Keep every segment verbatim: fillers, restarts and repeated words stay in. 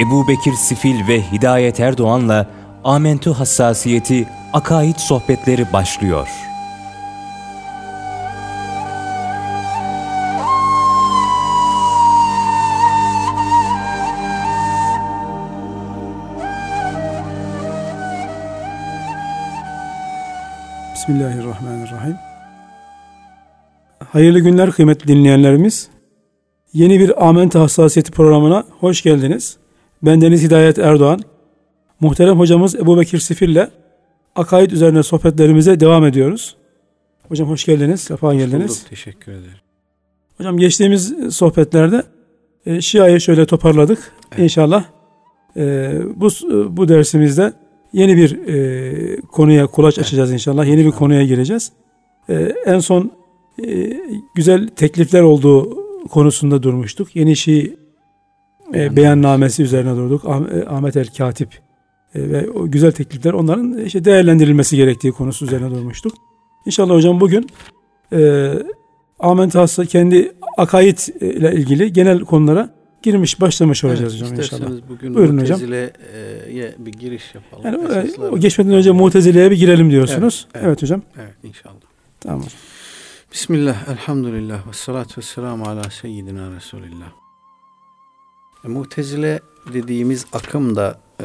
Ebubekir Sifil ve Hidayet Erdoğan'la Âmentü Hassasiyeti Akaid Sohbetleri başlıyor. Bismillahirrahmanirrahim. Hayırlı günler kıymetli dinleyenlerimiz. Yeni bir Âmentü Hassasiyeti programına hoş geldiniz. Bendeniz Hidayet Erdoğan. Muhterem hocamız Ebubekir Sifil ile akaid üzerine sohbetlerimize devam ediyoruz. Hocam hoş geldiniz, sefa geldiniz. Bulduk, teşekkür ederim. Hocam geçtiğimiz sohbetlerde e, Şia'yı şöyle toparladık. Evet. İnşallah e, bu bu dersimizde yeni bir e, konuya kulaç evet. açacağız inşallah. Yeni bir konuya gireceğiz. E, en son e, güzel teklifler olduğu konusunda durmuştuk. Yeni Şii e, beyannamesi üzerine durduk. Ah, Ahmet el Katip e, ve o güzel teklifler, onların işte değerlendirilmesi gerektiği konusu üzerine evet. durmuştuk. İnşallah hocam bugün e, Âmentü Hassasiyeti kendi akaid ile ilgili genel konulara girmiş, başlamış olacağız evet, hocam inşallah. Bugün buyurun hocam. Mutezile'ye bir giriş yapalım. Yani, e, o geçmeden önce Mutezile'ye bir girelim diyorsunuz. Evet, evet. evet hocam. Evet inşallah. Tamam. Bismillah, elhamdülillah, ve salatu ve selamu ala seyyidina Resulillah. E, Mutezile dediğimiz akım da e,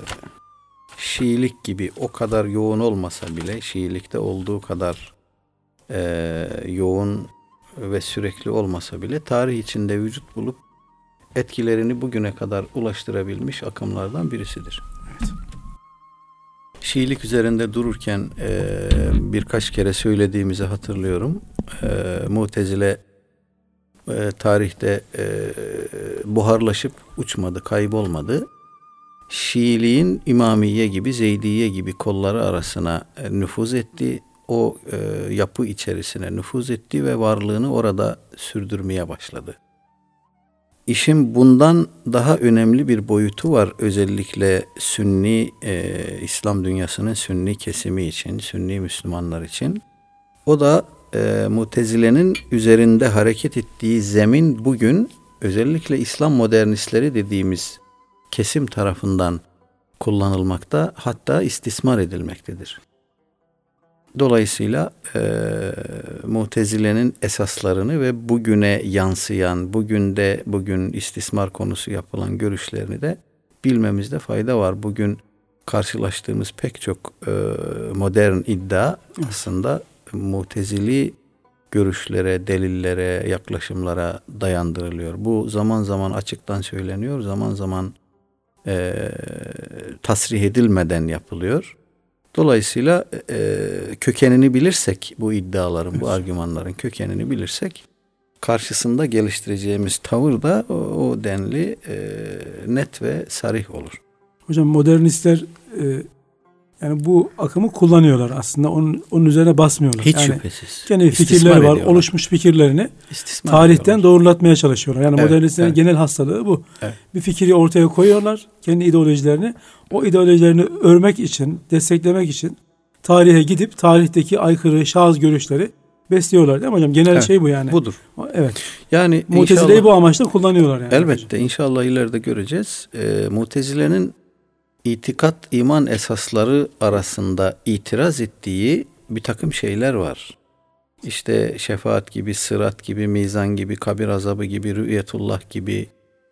Şiilik gibi o kadar yoğun olmasa bile, Şiilikte olduğu kadar e, yoğun ve sürekli olmasa bile tarih içinde vücut bulup etkilerini bugüne kadar ulaştırabilmiş akımlardan birisidir. Evet. Şiilik üzerinde dururken e, birkaç kere söylediğimizi hatırlıyorum. E, Mutezile e, tarihte e, buharlaşıp uçmadı, kaybolmadı. Şiiliğin İmamiye gibi, Zeydiye gibi kolları arasına e, nüfuz etti. O e, yapı içerisine nüfuz etti ve varlığını orada sürdürmeye başladı. İşin bundan daha önemli bir boyutu var. Özellikle Sünni, e, İslam dünyasının Sünni kesimi için, Sünni Müslümanlar için. O da e, Mutezile'nin üzerinde hareket ettiği zemin bugün özellikle İslam modernistleri dediğimiz kesim tarafından kullanılmakta, hatta istismar edilmektedir. Dolayısıyla e, Mutezile'nin esaslarını ve bugüne yansıyan, bugün de bugün istismar konusu yapılan görüşlerini de bilmemizde fayda var. Bugün karşılaştığımız pek çok e, modern iddia aslında Mutezili görüşlere, delillere, yaklaşımlara dayandırılıyor. Bu zaman zaman açıktan söyleniyor, zaman zaman e, tasrih edilmeden yapılıyor. Dolayısıyla e, kökenini bilirsek, bu iddiaların, evet. bu argümanların kökenini bilirsek, karşısında geliştireceğimiz tavır da o, o denli e, net ve sarih olur. Hocam modernistler e, yani bu akımı kullanıyorlar aslında, onun, onun üzerine basmıyorlar. Hiç yani, şüphesiz. Kendi fikirleri var, oluşmuş fikirlerini İstismar tarihten ediyorlar. Doğrulatmaya çalışıyorlar. Yani evet, modernistlerin evet. genel hastalığı bu. Evet. Bir fikri ortaya koyuyorlar, kendi ideolojilerini. O ideolojilerini örmek için, desteklemek için tarihe gidip tarihteki aykırı, şaz görüşleri besliyorlar değil mi hocam? Genel evet, şey bu yani. Budur. Evet. Yani Mutezile'yi bu amaçla kullanıyorlar yani. Elbette hocam. İnşallah ileride göreceğiz. Ee, Mutezile'nin itikat, iman esasları arasında itiraz ettiği bir takım şeyler var. İşte şefaat gibi, sırat gibi, mizan gibi, kabir azabı gibi, rü'yetullah gibi.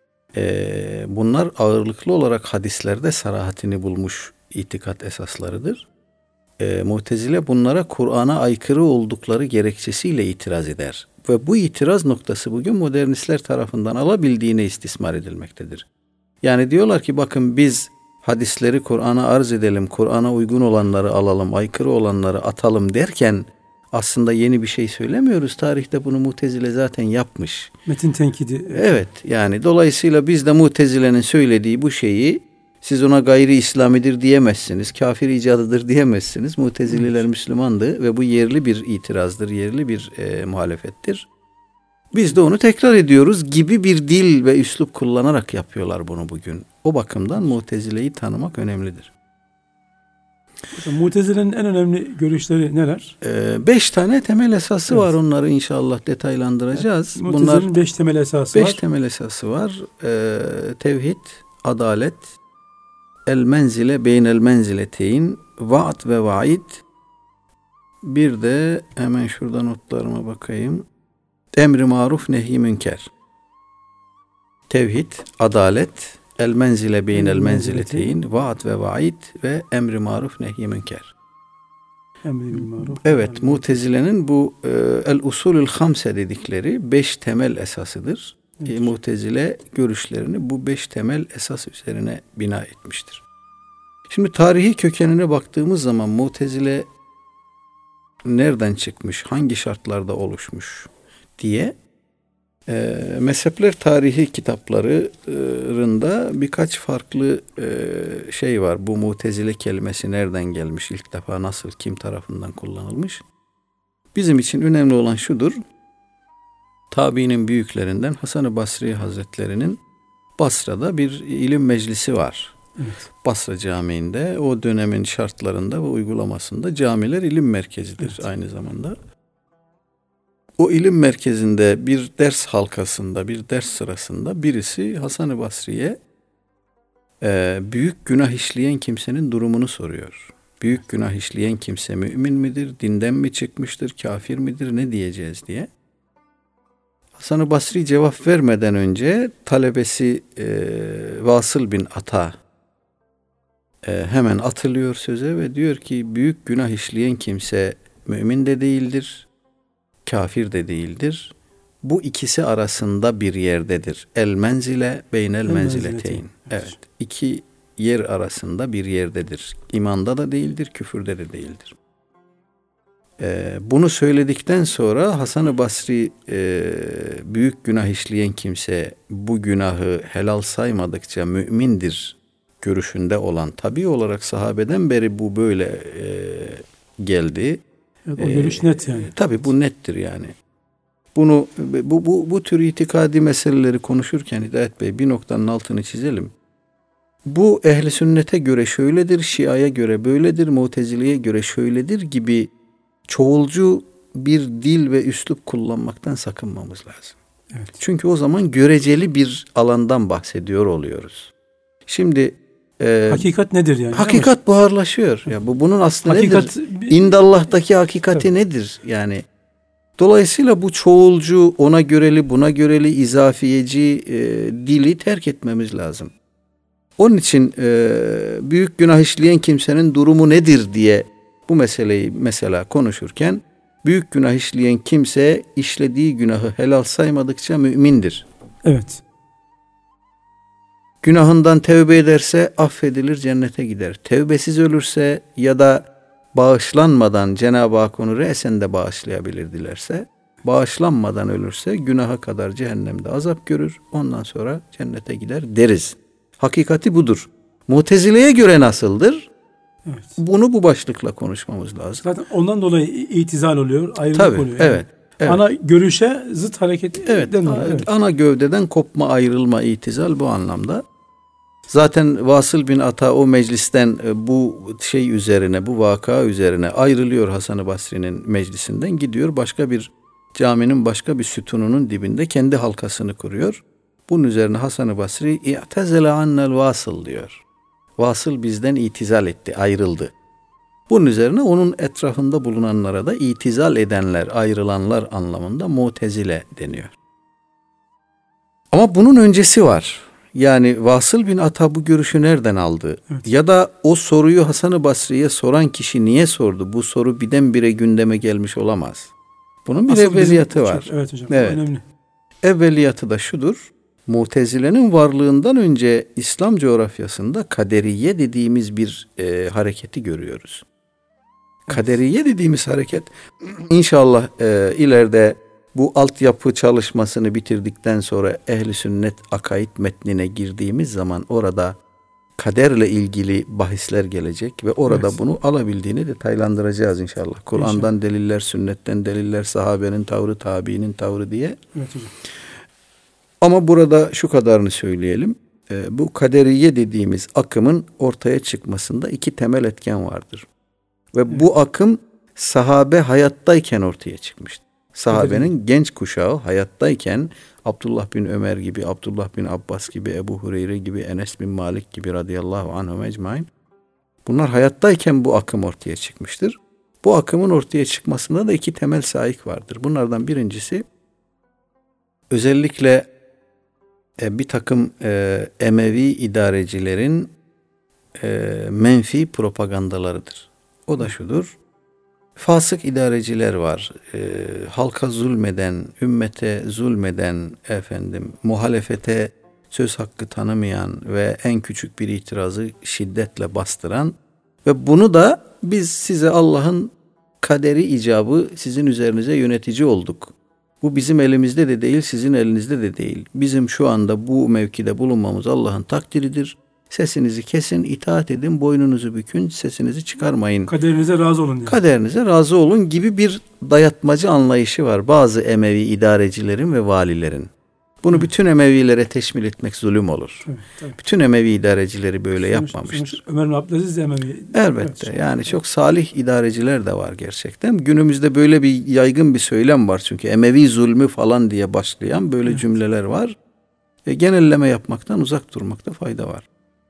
Ee, bunlar ağırlıklı olarak hadislerde sarahatini bulmuş itikat esaslarıdır. Ee, Mu'tezile bunlara Kur'an'a aykırı oldukları gerekçesiyle itiraz eder. Ve bu itiraz noktası bugün modernistler tarafından alabildiğine istismar edilmektedir. Yani diyorlar ki bakın biz hadisleri Kur'an'a arz edelim, Kur'an'a uygun olanları alalım, aykırı olanları atalım derken aslında yeni bir şey söylemiyoruz. Tarihte bunu Mu'tezile zaten yapmış. Metin tenkidi. Evet, yani dolayısıyla biz de Mu'tezile'nin söylediği bu şeyi siz ona gayri İslamidir diyemezsiniz. Kafir icadıdır diyemezsiniz. Mu'tezililer evet. Müslümandı ve bu yerli bir itirazdır, yerli bir e, muhalefettir. Biz de onu tekrar ediyoruz gibi bir dil ve üslup kullanarak yapıyorlar bunu bugün. O bakımdan Mu'tezile'yi tanımak önemlidir. Mu'tezile'nin en önemli görüşleri neler? Ee, beş tane temel esası evet. var. Onları inşallah detaylandıracağız. Evet. Mu'tezile'nin beş temel esası beş var. Beş temel esası var. Ee, tevhid, adalet, el menzile beynel menzileteyn, vaat ve vaid. Bir de hemen şurada notlarıma bakayım. Emri maruf nehy münker. Tevhid, adalet, el menzile beynel menzileteyn, vaat ve vaid ve emri maruf nehy münker. Evet, Mutezile'nin bu e, el usulül hamse dedikleri beş temel esasıdır. Evet. E, Mutezile görüşlerini bu beş temel esas üzerine bina etmiştir. Şimdi tarihi kökenine baktığımız zaman Mutezile nereden çıkmış, hangi şartlarda oluşmuş diye e, mezhepler tarihi kitaplarında birkaç farklı e, şey var. Bu Mutezile kelimesi nereden gelmiş, ilk defa nasıl, kim tarafından kullanılmış? Bizim için önemli olan şudur. Tabiinin büyüklerinden Hasan-ı Basri Hazretleri'nin Basra'da bir ilim meclisi var. Evet. Basra Camii'nde o dönemin şartlarında ve uygulamasında camiler ilim merkezidir, evet, aynı zamanda. O ilim merkezinde bir ders halkasında, bir ders sırasında birisi Hasan-ı Basri'ye e, büyük günah işleyen kimsenin durumunu soruyor. Büyük günah işleyen kimse mümin midir, dinden mi çıkmıştır, kafir midir, ne diyeceğiz diye. Hasan-ı Basri cevap vermeden önce talebesi e, Vasıl bin Ata e, hemen atılıyor söze ve diyor ki büyük günah işleyen kimse mümin de değildir, kafir de değildir. Bu ikisi arasında bir yerdedir. El menzile beynel menzileteyn. Evet, iki yer arasında bir yerdedir. İmanda da değildir, küfürde de değildir. Ee, bunu söyledikten sonra Hasan-ı Basri e, büyük günah işleyen kimse bu günahı helal saymadıkça mümindir görüşünde olan, tabii olarak sahabeden beri bu böyle e, geldi. Evet, o görüş ee, net yani. Tabii bu nettir yani. Bunu bu bu bu tür itikadi meseleleri konuşurken Hidayet Bey bir noktanın altını çizelim. Bu ehli sünnete göre şöyledir, Şia'ya göre böyledir, Mutezile'ye göre şöyledir gibi çoğulcu bir dil ve üslup kullanmaktan sakınmamız lazım. Evet. Çünkü o zaman göreceli bir alandan bahsediyor oluyoruz. Şimdi e, hakikat nedir yani? Hakikat buharlaşıyor. Ya bu bunun aslı hakikat, nedir? İndallah'taki hakikati evet. nedir? Yani dolayısıyla bu çoğulcu, ona göreli, buna göreli, izafiyeci e, dili terk etmemiz lazım. Onun için e, büyük günah işleyen kimsenin durumu nedir diye bu meseleyi mesela konuşurken, büyük günah işleyen kimse işlediği günahı helal saymadıkça mümindir. Evet. Günahından tevbe ederse affedilir, cennete gider. Tevbesiz ölürse ya da bağışlanmadan Cenab-ı Hak onu re'sen de bağışlayabilir dilerse, bağışlanmadan ölürse günaha kadar cehennemde azap görür, ondan sonra cennete gider deriz. Hakikati budur. Mutezile'ye göre nasıldır? Evet. Bunu bu başlıkla konuşmamız lazım. Zaten ondan dolayı itizal oluyor, ayrılık Tabii, oluyor. Yani. Evet, evet. Ana görüşe zıt hareket evet, oluyor. Evet. Ana gövdeden kopma, ayrılma, itizal bu anlamda. Zaten Vasıl bin Ata o meclisten bu şey üzerine, bu vaka üzerine ayrılıyor, Hasan-ı Basri'nin meclisinden gidiyor. Başka bir caminin başka bir sütununun dibinde kendi halkasını kuruyor. Bunun üzerine Hasan-ı Basri "İ'tezele annel vasıl" diyor. Vasıl bizden itizal etti, ayrıldı. Bunun üzerine onun etrafında bulunanlara da itizal edenler, ayrılanlar anlamında Mutezile deniyor. Ama bunun öncesi var. Yani Vasıl bin Ata bu görüşü nereden aldı? Evet. Ya da o soruyu Hasan-ı Basri'ye soran kişi niye sordu? Bu soru birdenbire gündeme gelmiş olamaz. Bunun bir Asıl evveliyatı var. Çok, evet hocam. Evet. Önemli. Evveliyatı da şudur. Mutezile'nin varlığından önce İslam coğrafyasında kaderiye dediğimiz bir e, hareketi görüyoruz. Evet. Kaderiye dediğimiz hareket inşallah e, ileride bu altyapı çalışmasını bitirdikten sonra Ehl-i Sünnet akaid metnine girdiğimiz zaman orada kaderle ilgili bahisler gelecek ve orada evet. bunu alabildiğini detaylandıracağız inşallah. Kur'an'dan inşallah. deliller, sünnetten deliller, sahabenin tavrı, tabiinin tavrı diye. Evet hocam. Ama burada şu kadarını söyleyelim. E, bu kaderiye dediğimiz akımın ortaya çıkmasında iki temel etken vardır. Ve evet. bu akım sahabe hayattayken ortaya çıkmıştır. Sahabenin genç kuşağı hayattayken Abdullah bin Ömer gibi, Abdullah bin Abbas gibi, Ebu Hureyre gibi, Enes bin Malik gibi radıyallahu anhum ecmaîn. Bunlar hayattayken bu akım ortaya çıkmıştır. Bu akımın ortaya çıkmasında da iki temel saik vardır. Bunlardan birincisi özellikle e, bir takım e, Emevi idarecilerin e, menfi propagandalarıdır. O da şudur. Fasık idareciler var. E, halka zulmeden, ümmete zulmeden, efendim, muhalefete söz hakkı tanımayan ve en küçük bir itirazı şiddetle bastıran ve bunu da biz size Allah'ın kaderi icabı sizin üzerinize yönetici olduk. Bu bizim elimizde de değil, sizin elinizde de değil. Bizim şu anda bu mevkide bulunmamız Allah'ın takdiridir. Sesinizi kesin, itaat edin, boynunuzu bükün, sesinizi çıkarmayın. Kaderinize razı olun diyor. Kaderinize razı olun gibi bir dayatmacı anlayışı var bazı Emevi idarecilerin ve valilerin. Bunu Hı. bütün Emevilere teşmil etmek zulüm olur. Evet, tabii. Bütün Emevi idarecileri böyle sonuç, yapmamıştır. Sonuç, Ömer bin Abdülaziz de Emevi. Elbette. Evet, yani çok salih idareciler de var gerçekten. Günümüzde böyle bir yaygın bir söylem var çünkü Emevi zulmü falan diye başlayan böyle evet. cümleler var. E, genelleme yapmaktan uzak durmakta fayda var.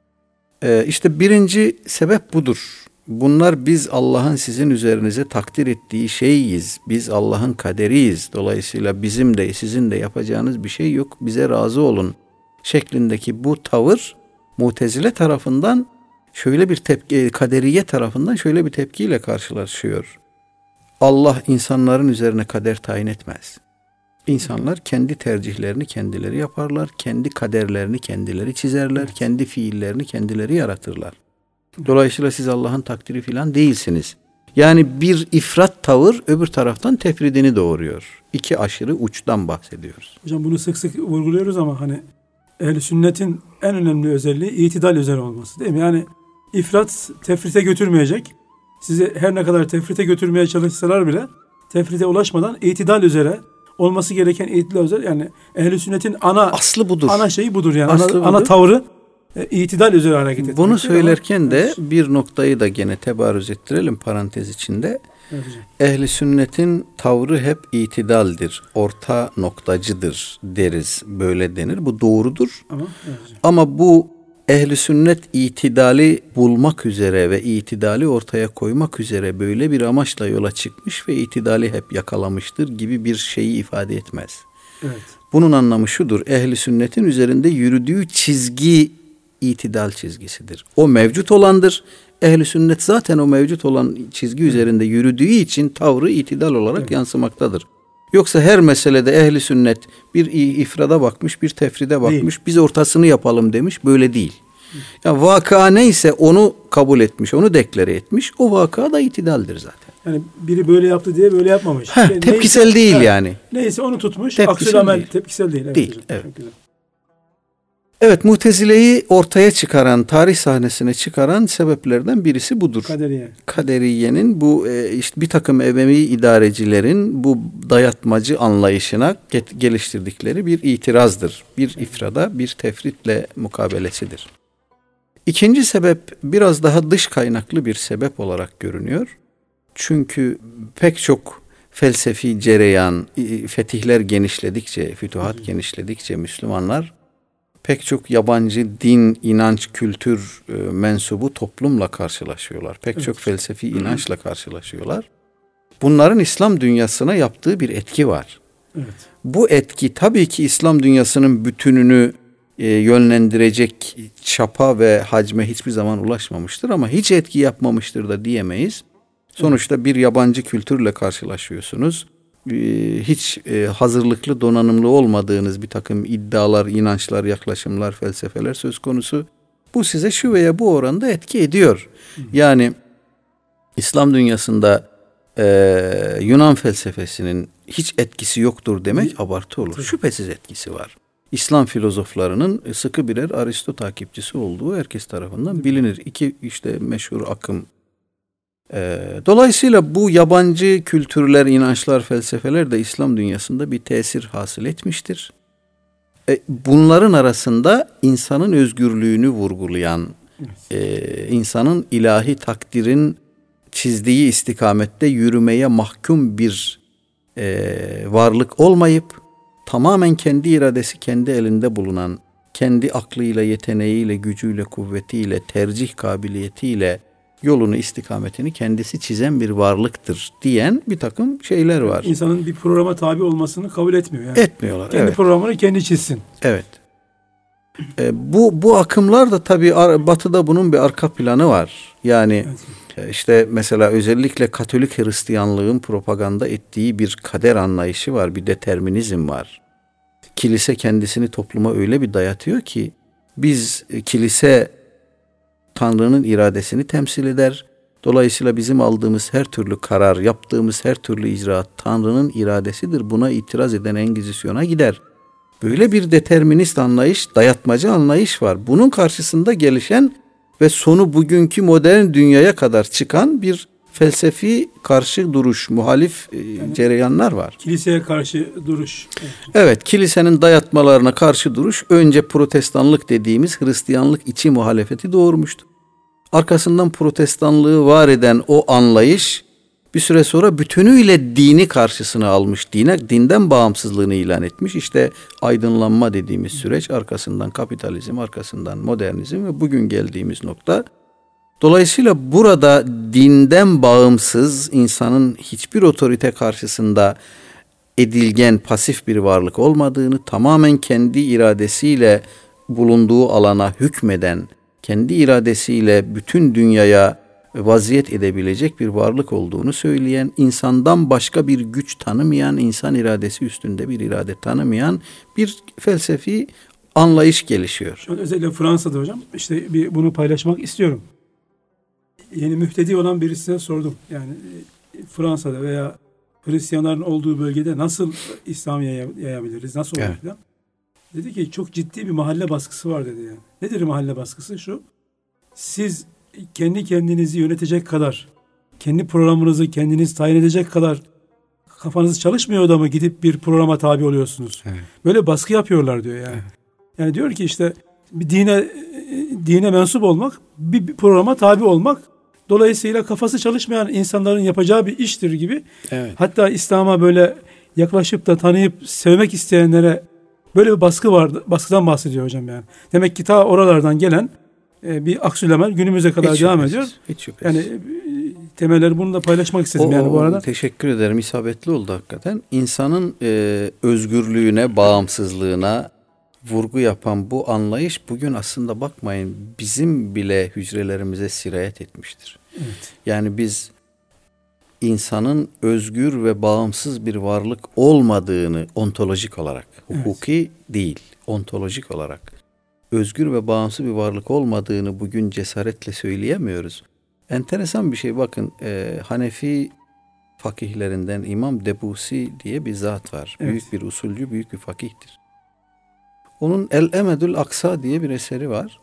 E, işte birinci sebep budur. Bunlar biz Allah'ın sizin üzerinize takdir ettiği şeyiz. Biz Allah'ın kaderiyiz. Dolayısıyla bizim de sizin de yapacağınız bir şey yok. Bize razı olun şeklindeki bu tavır Mutezile tarafından şöyle bir tepki, kaderiye tarafından şöyle bir tepkiyle karşılaşıyor. Allah insanların üzerine kader tayin etmez. İnsanlar kendi tercihlerini kendileri yaparlar. Kendi kaderlerini kendileri çizerler. Kendi fiillerini kendileri yaratırlar. Dolayısıyla siz Allah'ın takdiri filan değilsiniz. Yani bir ifrat tavır öbür taraftan tefridini doğuruyor. İki aşırı uçtan bahsediyoruz. Hocam bunu sık sık vurguluyoruz ama hani ehl-i sünnetin en önemli özelliği itidal üzere olması değil mi? Yani ifrat tefrite götürmeyecek. Sizi her ne kadar tefrite götürmeye çalışsalar bile tefrite ulaşmadan itidal üzere olması gereken itidal üzere, yani ehl-i sünnetin ana aslı budur. Ana şeyi budur yani. Ana, budur. ana tavrı E, itidal üzere hareket etmek. Bunu söylerken de bir noktayı da gene tebarüz ettirelim parantez içinde. Evet, Ehli sünnetin tavrı hep itidaldir, orta noktacıdır deriz, böyle denir. Bu doğrudur. Ama, evet. Ama bu ehli sünnet itidali bulmak üzere ve itidali ortaya koymak üzere böyle bir amaçla yola çıkmış ve itidali hep yakalamıştır gibi bir şeyi ifade etmez. Evet. Bunun anlamı şudur: ehli sünnetin üzerinde yürüdüğü çizgi itidal çizgisidir. O mevcut olandır. Ehl-i sünnet zaten o mevcut olan çizgi üzerinde yürüdüğü için tavrı itidal olarak evet. yansımaktadır. Yoksa her meselede ehl-i sünnet bir ifrada bakmış, bir tefride bakmış, değil. Biz ortasını yapalım demiş. Böyle değil. Yani vaka neyse onu kabul etmiş, onu deklare etmiş. O vaka da itidaldir zaten. Yani biri böyle yaptı diye böyle yapmamış. Heh, ne, tepkisel neyse, değil yani. Neyse onu tutmuş. Tepkisel amel, değil. Tepkisel değil. Evet, değil. Hocam, evet. Evet, Mutezile'yi ortaya çıkaran, tarih sahnesine çıkaran sebeplerden birisi budur. Kaderiye. Kaderiye'nin bu e, işte bir takım Emevi idarecilerin bu dayatmacı anlayışına get- geliştirdikleri bir itirazdır. Bir ifrada, bir tefritle mukabelesidir. İkinci sebep biraz daha dış kaynaklı bir sebep olarak görünüyor. Çünkü pek çok felsefi cereyan, fetihler genişledikçe, fütuhat genişledikçe Müslümanlar pek çok yabancı din, inanç, kültür e, mensubu toplumla karşılaşıyorlar. Pek evet. çok felsefi inançla karşılaşıyorlar. Bunların İslam dünyasına yaptığı bir etki var. Evet. Bu etki tabii ki İslam dünyasının bütününü e, yönlendirecek çapa ve hacme hiçbir zaman ulaşmamıştır ama hiç etki yapmamıştır da diyemeyiz. Sonuçta bir yabancı kültürle karşılaşıyorsunuz. Hiç hazırlıklı, donanımlı olmadığınız bir takım iddialar, inançlar, yaklaşımlar, felsefeler söz konusu. Bu size şu veya bu oranda etki ediyor. Yani İslam dünyasında e, Yunan felsefesinin hiç etkisi yoktur demek abartı olur. Şüphesiz etkisi var. İslam filozoflarının sıkı birer Aristo takipçisi olduğu herkes tarafından bilinir. İki işte meşhur akım. Dolayısıyla bu yabancı kültürler, inançlar, felsefeler de İslam dünyasında bir tesir hasıl etmiştir. Bunların arasında insanın özgürlüğünü vurgulayan, evet. insanın ilahi takdirin çizdiği istikamette yürümeye mahkum bir e, varlık olmayıp tamamen kendi iradesi kendi elinde bulunan, kendi aklıyla, yeteneğiyle, gücüyle, kuvvetiyle, tercih kabiliyetiyle yolunu, istikametini kendisi çizen bir varlıktır diyen bir takım şeyler var. İnsanın bir programa tabi olmasını kabul etmiyor. Yani. Etmiyorlar. Kendi evet. programını kendi çizsin. Evet. E, bu bu akımlar da tabii Batı'da bunun bir arka planı var. Yani evet. işte mesela özellikle Katolik Hristiyanlığın propaganda ettiği bir kader anlayışı var, bir determinizm var. Kilise kendisini topluma öyle bir dayatıyor ki biz kilise Tanrı'nın iradesini temsil eder. Dolayısıyla bizim aldığımız her türlü karar, yaptığımız her türlü icraat Tanrı'nın iradesidir. Buna itiraz eden Engizisyon'a gider. Böyle bir determinist anlayış, dayatmacı anlayış var. Bunun karşısında gelişen ve sonu bugünkü modern dünyaya kadar çıkan bir felsefi karşı duruş, muhalif yani, cereyanlar var. Kiliseye karşı duruş. Evet. evet, kilisenin dayatmalarına karşı duruş önce protestanlık dediğimiz Hristiyanlık içi muhalefeti doğurmuştu. Arkasından protestanlığı var eden o anlayış bir süre sonra bütünüyle dini karşısına almış. Dine, dinden bağımsızlığını ilan etmiş. İşte aydınlanma dediğimiz süreç, arkasından kapitalizm, arkasından modernizm ve bugün geldiğimiz nokta. Dolayısıyla burada dinden bağımsız, insanın hiçbir otorite karşısında edilgen, pasif bir varlık olmadığını, tamamen kendi iradesiyle bulunduğu alana hükmeden, kendi iradesiyle bütün dünyaya vaziyet edebilecek bir varlık olduğunu söyleyen, insandan başka bir güç tanımayan, insan iradesi üstünde bir irade tanımayan bir felsefi anlayış gelişiyor. Şu an özellikle Fransa'da hocam, işte bir bunu paylaşmak istiyorum. Yeni mühtedi olan birisine sordum. Yani Fransa'da veya Hristiyanların olduğu bölgede nasıl İslam'ı yayabiliriz, nasıl olur evet. falan. Dedi ki çok ciddi bir mahalle baskısı var dedi yani. Nedir mahalle baskısı? Şu, siz kendi kendinizi yönetecek kadar, kendi programınızı kendiniz tayin edecek kadar kafanız çalışmıyor da mı gidip bir programa tabi oluyorsunuz? Evet. Böyle baskı yapıyorlar diyor yani. Evet. Yani diyor ki işte bir dine dine mensup olmak, bir, bir programa tabi olmak, dolayısıyla kafası çalışmayan insanların yapacağı bir iştir gibi. Evet. Hatta İslam'a böyle yaklaşıp da tanıyıp sevmek isteyenlere böyle bir baskı vardı. Baskıdan bahsediyor hocam yani. Demek ki ta oralardan gelen e, bir aksülemen günümüze kadar hiç devam ediyor. Hiç yok. Yani e, temelleri bunu da paylaşmak istedim o, yani bu arada. Teşekkür ederim. İsabetli oldu hakikaten. İnsanın e, özgürlüğüne, bağımsızlığına vurgu yapan bu anlayış bugün aslında bakmayın bizim bile hücrelerimize sirayet etmiştir. Evet. Yani biz insanın özgür ve bağımsız bir varlık olmadığını ontolojik olarak, hukuki evet. değil, ontolojik olarak özgür ve bağımsız bir varlık olmadığını bugün cesaretle söyleyemiyoruz. Enteresan bir şey bakın, e, Hanefi fakihlerinden İmam Debusi diye bir zat var. Evet. Büyük bir usulcü, büyük bir fakihtir. Onun El-Emedül Aksa diye bir eseri var.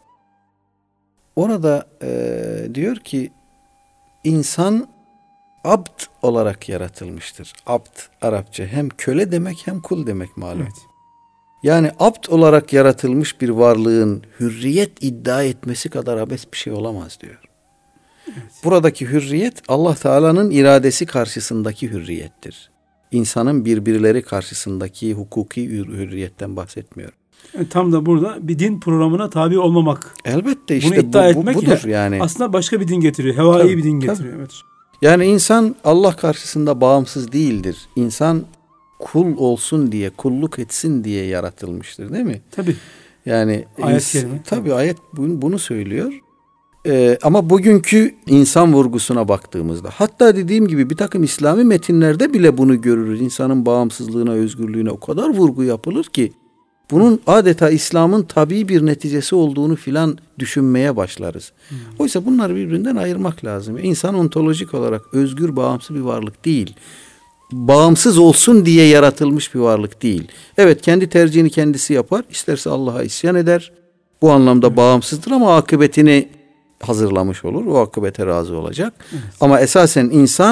Orada e, diyor ki insan abd olarak yaratılmıştır. Abd Arapça hem köle demek hem kul demek malum. Evet. Yani abd olarak yaratılmış bir varlığın hürriyet iddia etmesi kadar abes bir şey olamaz diyor. Evet. Buradaki hürriyet Allah Teala'nın iradesi karşısındaki hürriyettir. İnsanın birbirleri karşısındaki hukuki hürriyetten bahsetmiyor. Yani tam da burada bir din programına tabi olmamak. Elbette işte bunu iddia bu, bu, etmek budur yani. Aslında başka bir din getiriyor. Hevai tabii, bir din getiriyor. Evet. Yani insan Allah karşısında bağımsız değildir. İnsan kul olsun diye, kulluk etsin diye yaratılmıştır, değil mi? Tabii. Yani ayet kelime. Tabii ayet bunu, bunu söylüyor. Ee, ama bugünkü insan vurgusuna baktığımızda, hatta dediğim gibi bir takım İslami metinlerde bile bunu görürüz. İnsanın bağımsızlığına, özgürlüğüne o kadar vurgu yapılır ki bunun adeta İslam'ın tabii bir neticesi olduğunu filan düşünmeye başlarız. Hmm. Oysa bunları birbirinden ayırmak lazım. İnsan ontolojik olarak özgür, bağımsız bir varlık değil. Bağımsız olsun diye yaratılmış bir varlık değil. Evet, kendi tercihini kendisi yapar. İsterse Allah'a isyan eder. Bu anlamda hmm. bağımsızdır ama akıbetini hazırlamış olur. O akıbete razı olacak. Evet. Ama esasen insan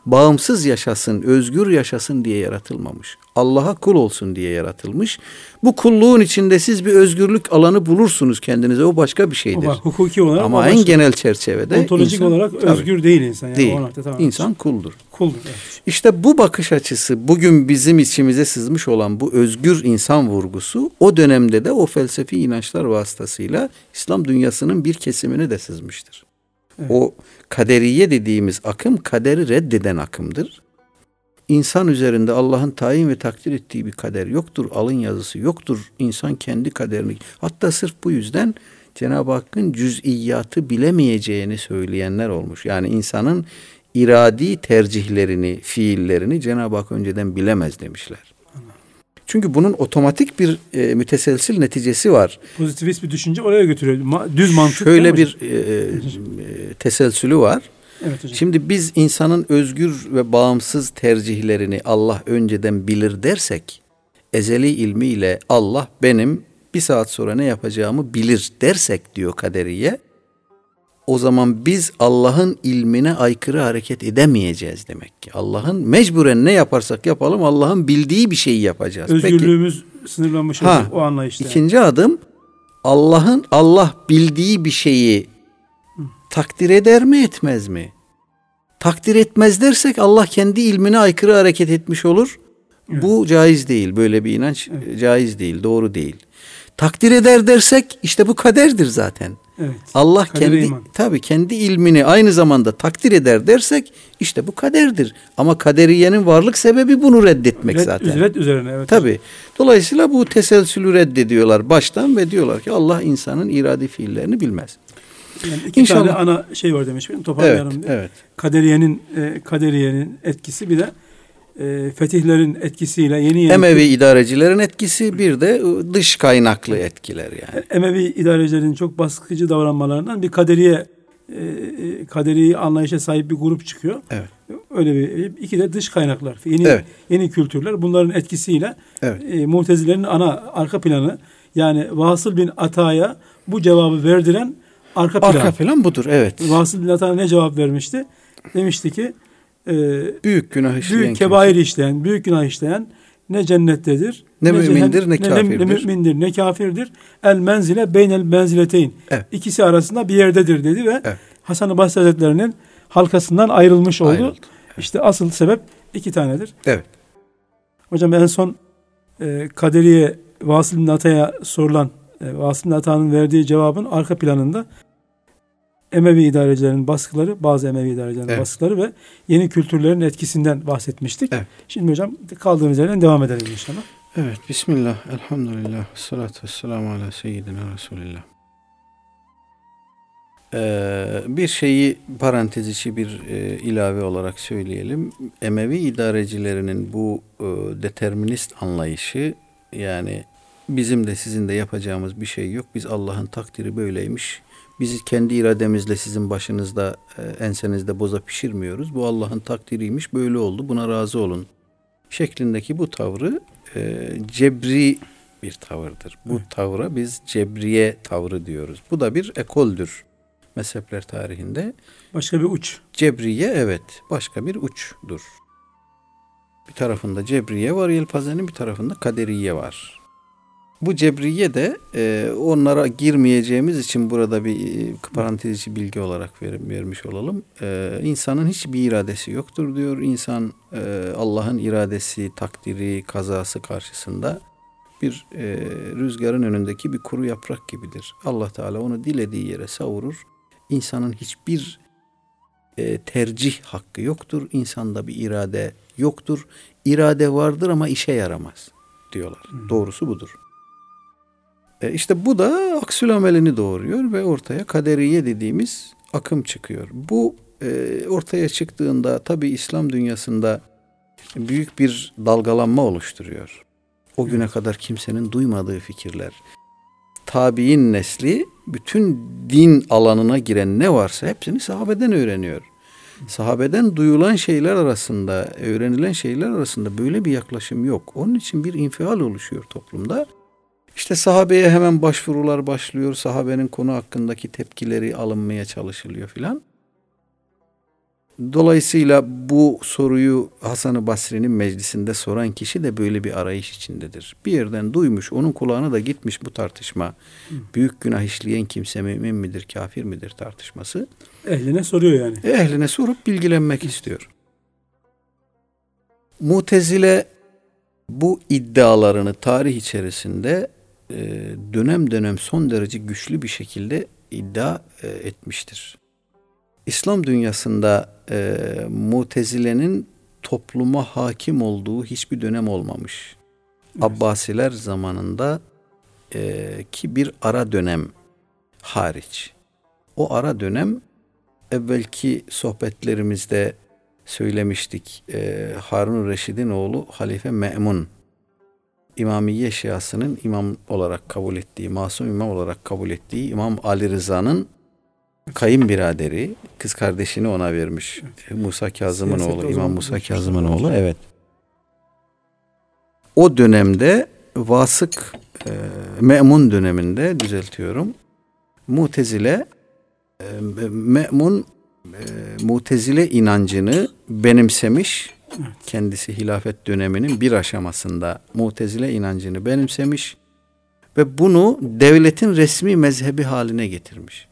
bağımsız yaşasın, özgür yaşasın diye yaratılmamış. Allah'a kul olsun diye yaratılmış. Bu kulluğun içinde siz bir özgürlük alanı bulursunuz kendinize. O başka bir şeydir. O bak, hukuki olarak ama en genel çerçevede ontolojik insan, olarak tabii, özgür değil insan. Yani değil. o nokta, tamam. İnsan kuldur. Kuldur. Evet. İşte bu bakış açısı, bugün bizim içimize sızmış olan bu özgür insan vurgusu, o dönemde de o felsefi inançlar vasıtasıyla İslam dünyasının bir kesimine de sızmıştır. Evet. O kaderiye dediğimiz akım, kaderi reddeden akımdır. İnsan üzerinde Allah'ın tayin ve takdir ettiği bir kader yoktur. Alın yazısı yoktur. İnsan kendi kaderini, hatta sırf bu yüzden Cenab-ı Hakk'ın cüz'iyatı bilemeyeceğini söyleyenler olmuş. Yani insanın iradi tercihlerini, fiillerini Cenab-ı Hak önceden bilemez demişler. Çünkü bunun otomatik bir e, müteselsil neticesi var. Pozitivist bir düşünce oraya götürüyor. Ma- düz mantık. Şöyle bir e, e, teselsülü var. Evet hocam. Şimdi biz insanın özgür ve bağımsız tercihlerini Allah önceden bilir dersek, ezeli ilmiyle Allah benim bir saat sonra ne yapacağımı bilir dersek diyor kaderiye, o zaman biz Allah'ın ilmine aykırı hareket edemeyeceğiz demek ki. Allah'ın mecburen ne yaparsak yapalım Allah'ın bildiği bir şeyi yapacağız. Özgürlüğümüz Peki, sınırlanmış ha, o anlayışta. İkinci yani. adım, Allah'ın Allah bildiği bir şeyi Hı. takdir eder mi etmez mi? Takdir etmez dersek Allah kendi ilmine aykırı hareket etmiş olur. Evet. Bu caiz değil. Böyle bir inanç evet. caiz değil, doğru değil. Takdir eder dersek işte bu kaderdir zaten. Evet. Allah Kader kendi iman. tabii kendi ilmini aynı zamanda takdir eder dersek işte bu kaderdir. Ama kaderiyenin varlık sebebi bunu reddetmek Red, zaten. Red üzerine evet. Tabii. Dolayısıyla bu teselsülü reddediyorlar baştan ve diyorlar ki Allah insanın iradi fiillerini bilmez. Yani iki İnşallah. tane ana şey var demiş. Toparlayalım evet, diye. Evet. Kaderiyenin e, kaderiyenin etkisi, bir de e, fetihlerin etkisiyle yeni yeni Emevi idarecilerin etkisi, bir de dış kaynaklı etkiler yani. Emevi idarecilerin çok baskıcı davranmalarından bir kaderiye e, kaderi anlayışa sahip bir grup çıkıyor. Evet. Öyle bir iki de dış kaynaklar, yeni evet. yeni kültürler, bunların etkisiyle evet. e, Mutezilerin ana arka planı, yani Vasıl bin Ata'ya bu cevabı verdiren arka plan. Arka plan budur, evet. Vasıl bin Ata ne cevap vermişti? Demişti ki e, büyük günah işleyen, büyük kebair işleyen, büyük günah işleyen ne cennettedir, ne, ne mümindir, cehennem, ne kafirdir. Ne, ne mümindir, ne kafirdir. El menzile beynel menzileteyn. Evet. İkisi arasında bir yerdedir dedi ve evet. Hasan-ı Basri Hazretleri'nin halkasından ayrılmış oldu. Ayrıldı. Evet. İşte asıl sebep iki tanedir. Evet. Hocam en son e, Kaderiye Vasıl bin Ata'ya sorulan, e, Vasıl bin Ata'nın verdiği cevabın arka planında Emevi idarecilerin baskıları, bazı Emevi idarecilerin evet. baskıları ve yeni kültürlerin etkisinden bahsetmiştik. Evet. Şimdi hocam kaldığımız yerden devam edelim inşallah. Evet. Bismillah, elhamdülillah, salatu vesselamu ala seyyidina Resulillah. Ee, bir şeyi parantez içi bir e, ilave olarak söyleyelim. Emevi idarecilerinin bu e, determinist anlayışı, yani bizim de sizin de yapacağımız bir şey yok. Biz Allah'ın takdiri böyleymiş. Biz kendi irademizle sizin başınızda, e, ensenizde boza pişirmiyoruz. Bu Allah'ın takdiriymiş, böyle oldu, buna razı olun şeklindeki bu tavrı e, cebri bir tavırdır. Bu tavra biz cebriye tavrı diyoruz. Bu da bir ekoldür mezhepler tarihinde. Başka bir uç. Cebriye, evet, başka bir uçdur. Bir tarafında cebriye var yelpazenin, bir tarafında kaderiye var. Bu cebriye de e, onlara girmeyeceğimiz için burada bir e, parantez içi bilgi olarak ver, vermiş olalım. E, insanın hiçbir iradesi yoktur diyor. İnsan e, Allah'ın iradesi, takdiri, kazası karşısında bir e, rüzgarın önündeki bir kuru yaprak gibidir. Allah Teala onu dilediği yere savurur. İnsanın hiçbir e, tercih hakkı yoktur. İnsanda bir irade yoktur. İrade vardır ama işe yaramaz diyorlar. Hmm. Doğrusu budur. E işte bu da aksül amelini doğuruyor ve ortaya kaderiye dediğimiz akım çıkıyor. Bu e, ortaya çıktığında tabii İslam dünyasında büyük bir dalgalanma oluşturuyor. O güne kadar kimsenin duymadığı fikirler. Tabi'in nesli bütün din alanına giren ne varsa hepsini sahabeden öğreniyor. Sahabeden duyulan şeyler arasında, öğrenilen şeyler arasında böyle bir yaklaşım yok. Onun için bir infial oluşuyor toplumda. İşte sahabeye hemen başvurular başlıyor. Sahabenin konu hakkındaki tepkileri alınmaya çalışılıyor filan. Dolayısıyla bu soruyu Hasan-ı Basri'nin meclisinde soran kişi de böyle bir arayış içindedir. Bir yerden duymuş, onun kulağına da gitmiş bu tartışma. Büyük günah işleyen kimse mümin midir, kafir midir tartışması. Ehline soruyor yani. E, ehline sorup bilgilenmek istiyor. Mutezile bu iddialarını tarih içerisinde e, dönem dönem son derece güçlü bir şekilde iddia e, etmiştir. İslam dünyasında e, Mutezile'nin topluma hakim olduğu hiçbir dönem olmamış. Evet. Abbasiler zamanında e, ki bir ara dönem hariç. O ara dönem evvelki sohbetlerimizde söylemiştik. E, Harun Reşid'in oğlu Halife Me'mun, İmamiye Şiasının imam olarak kabul ettiği, masum imam olarak kabul ettiği İmam Ali Rıza'nın kayınbiraderi, kız kardeşini ona vermiş. Evet. Musa Kazım'ın Siyaset oğlu, İmam Musa Kazım'ın oğlu. Evet. O dönemde Vasık e, Me'mun döneminde düzeltiyorum. Mutezile e, Me'mun e, Mutezile inancını benimsemiş. Evet. Kendisi hilafet döneminin bir aşamasında Mutezile inancını benimsemiş ve bunu devletin resmi mezhebi haline getirmiş.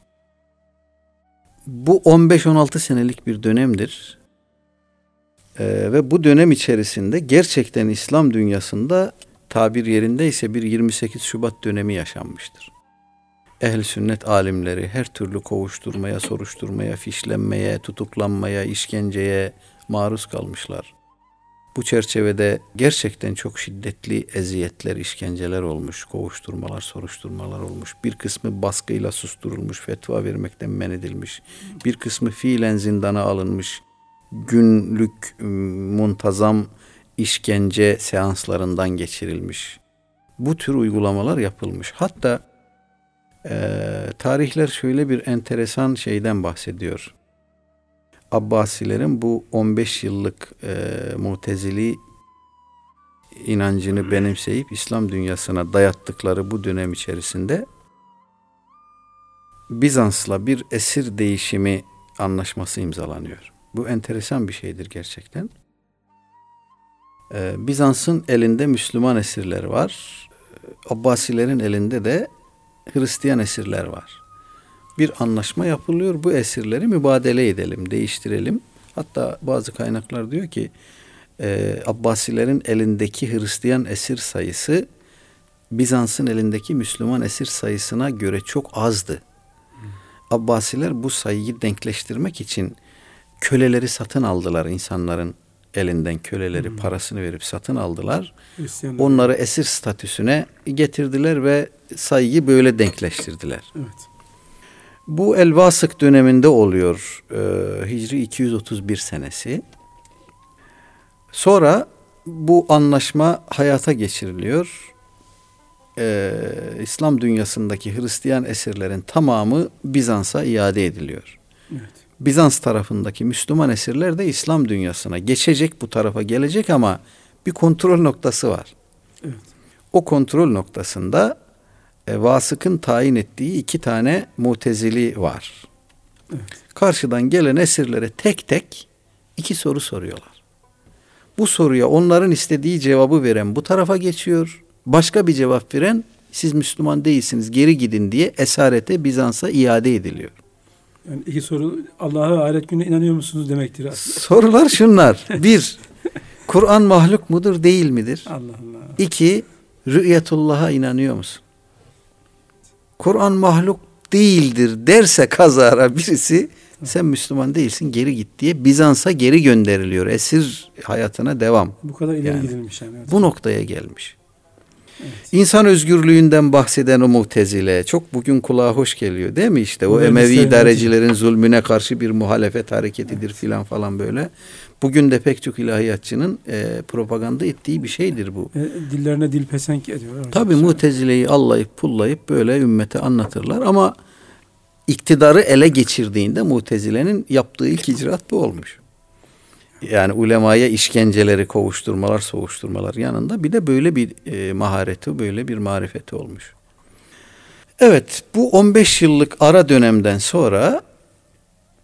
Bu on beş on altı senelik bir dönemdir. Ee, ve bu dönem içerisinde gerçekten İslam dünyasında tabir yerindeyse bir yirmi sekiz Şubat dönemi yaşanmıştır. Ehl-i sünnet alimleri her türlü kovuşturmaya, soruşturmaya, fişlenmeye, tutuklanmaya, işkenceye maruz kalmışlar. Bu çerçevede gerçekten çok şiddetli eziyetler, işkenceler olmuş, kovuşturmalar, soruşturmalar olmuş. Bir kısmı baskıyla susturulmuş, fetva vermekten men edilmiş. Bir kısmı fiilen zindana alınmış, günlük muntazam işkence seanslarından geçirilmiş. Bu tür uygulamalar yapılmış. Hatta e, tarihler şöyle bir enteresan şeyden bahsediyor. Abbasilerin bu on beş yıllık e, Mutezili inancını benimseyip İslam dünyasına dayattıkları bu dönem içerisinde Bizans'la bir esir değişimi anlaşması imzalanıyor. Bu enteresan bir şeydir gerçekten. Ee, Bizans'ın elinde Müslüman esirler var. Abbasilerin elinde de Hristiyan esirler var. Bir anlaşma yapılıyor. Bu esirleri mübadele edelim, değiştirelim. Hatta bazı kaynaklar diyor ki e, Abbasilerin elindeki Hristiyan esir sayısı Bizans'ın elindeki Müslüman esir sayısına göre çok azdı. Abbasiler bu sayıyı denkleştirmek için köleleri satın aldılar, insanların elinden köleleri hmm. parasını verip satın aldılar. Hristiyanlar. Onları esir statüsüne getirdiler ve sayıyı böyle denkleştirdiler. Evet. Bu El-Vasık döneminde oluyor. Ee, Hicri iki yüz otuz bir senesi. Sonra bu anlaşma hayata geçiriliyor. Ee, İslam dünyasındaki Hristiyan esirlerin tamamı Bizans'a iade ediliyor. Evet. Bizans tarafındaki Müslüman esirler de İslam dünyasına geçecek, bu tarafa gelecek ama bir kontrol noktası var. Evet. O kontrol noktasında e, Vasık'ın tayin ettiği iki tane Mutezili var. Evet. Karşıdan gelen esirlere tek tek iki soru soruyorlar. Bu soruya onların istediği cevabı veren bu tarafa geçiyor. Başka bir cevap veren siz Müslüman değilsiniz, geri gidin diye esarete Bizans'a iade ediliyor. Yani iki soru, Allah'a ahiret gününe inanıyor musunuz demektir aslında. Sorular şunlar. Bir, Kur'an mahluk mudur değil midir? Allah Allah. İki, rü'yetullah'a inanıyor musun? Kur'an mahluk değildir derse kazara birisi sen Müslüman değilsin, geri git diye Bizans'a geri gönderiliyor. Esir hayatına devam. Bu kadar ileri yani, gidilmiş yani. Bu noktaya gelmiş. Evet. İnsan özgürlüğünden bahseden o Mutezile çok bugün kulağa hoş geliyor değil mi işte? O Emevi idarecilerin zulmüne karşı bir muhalefet hareketidir evet. filan falan böyle. Bugün de pek çok ilahiyatçının e, propaganda ettiği bir şeydir bu. E, dillerine dil pesenk ediyor. Tabii Mutezile'yi allayıp pullayıp böyle ümmete anlatırlar ama iktidarı ele geçirdiğinde Mutezile'nin yaptığı ilk icraat bu olmuş. Yani ulemaya işkenceleri, kovuşturmalar, soğuşturmalar yanında bir de böyle bir e, mahareti, böyle bir marifeti olmuş. Evet, bu on beş yıllık ara dönemden sonra